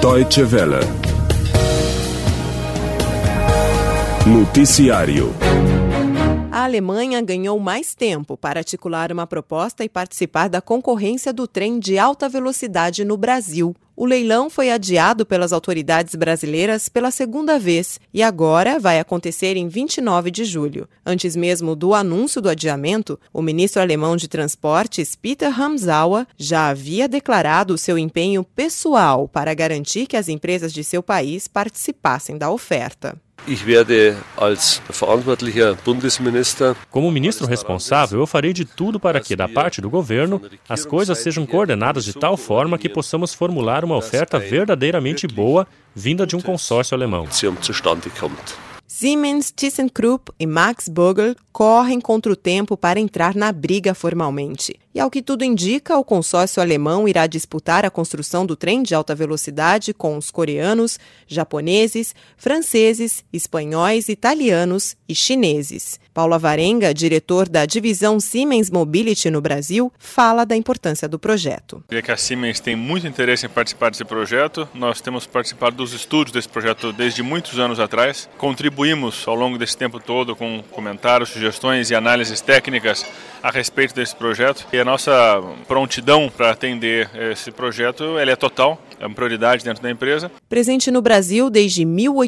Deutsche Welle. Noticiário. A Alemanha ganhou mais tempo para articular uma proposta e participar da concorrência do trem de alta velocidade no Brasil. O leilão foi adiado pelas autoridades brasileiras pela segunda vez e agora vai acontecer em 29 de julho. Antes mesmo do anúncio do adiamento, o ministro alemão de Transportes, Peter Ramsauer, já havia declarado seu empenho pessoal para garantir que as empresas de seu país participassem da oferta. Como ministro responsável, eu farei de tudo para que, da parte do governo, as coisas sejam coordenadas de tal forma que possamos formular uma oferta verdadeiramente boa vinda de um consórcio alemão. Siemens, ThyssenKrupp e Max Bögl correm contra o tempo para entrar na briga formalmente. E ao que tudo indica, o consórcio alemão irá disputar a construção do trem de alta velocidade com os coreanos, japoneses, franceses, espanhóis, italianos e chineses. Paulo Alvarenga, diretor da divisão Siemens Mobility no Brasil, fala da importância do projeto. Que a Siemens tem muito interesse em participar desse projeto. Nós temos participado dos estudos desse projeto desde muitos anos atrás. Contribuímos ao longo desse tempo todo com comentários, sugestões e análises técnicas a respeito desse projeto. E a nossa prontidão para atender esse projeto ela é total, é uma prioridade dentro da empresa. Presente no Brasil desde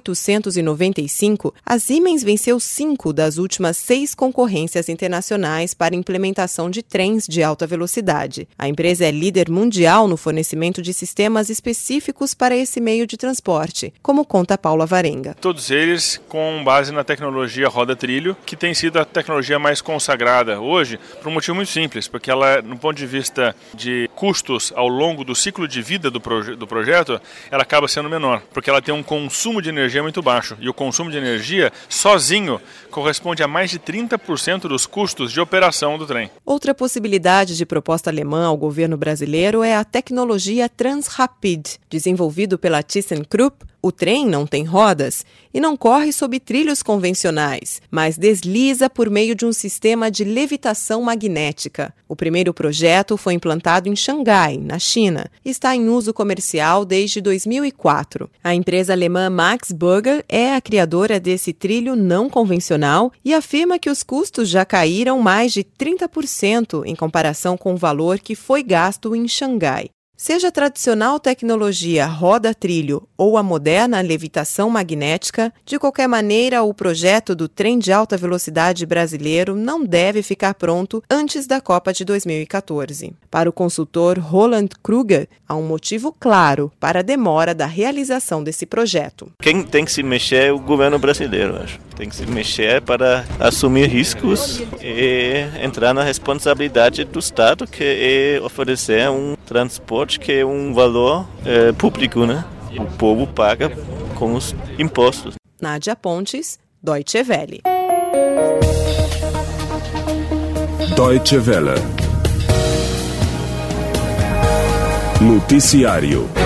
1895, a Siemens venceu 5 das últimas 6 concorrências internacionais para implementação de trens de alta velocidade. A empresa é líder mundial no fornecimento de sistemas específicos para esse meio de transporte, como conta Paulo Alvarenga. Todos eles com base na tecnologia roda-trilho, que tem sido a tecnologia mais consagrada hoje, por um motivo muito simples, porque ela, no ponto de vista de custos ao longo do ciclo de vida do projeto, ela acaba sendo menor, porque ela tem um consumo de energia muito baixo, e o consumo de energia sozinho corresponde a mais de 30% dos custos de operação do trem. Outra possibilidade de proposta alemã ao governo brasileiro é a tecnologia Transrapid. Desenvolvido pela ThyssenKrupp, o trem não tem rodas e não corre sob trilhos convencionais, mas desliza por meio de um sistema de levitação magnética. O primeiro projeto foi implantado em Xangai, na China, e está em uso comercial desde 2004. A empresa alemã Max Bögl é a criadora desse trilho não convencional e afirma que os custos já caíram mais de 30% em comparação com o valor que foi gasto em Xangai. Seja a tradicional tecnologia roda-trilho ou a moderna levitação magnética, de qualquer maneira, o projeto do trem de alta velocidade brasileiro não deve ficar pronto antes da Copa de 2014. Para o consultor Roland Kruger, há um motivo claro para a demora da realização desse projeto. Quem tem que se mexer é o governo brasileiro, acho. Tem que se mexer para assumir riscos e entrar na responsabilidade do Estado, que é oferecer um transporte que é um valor público, né? O povo paga com os impostos. Nádia Pontes, Deutsche Welle. Deutsche Welle. Noticiário.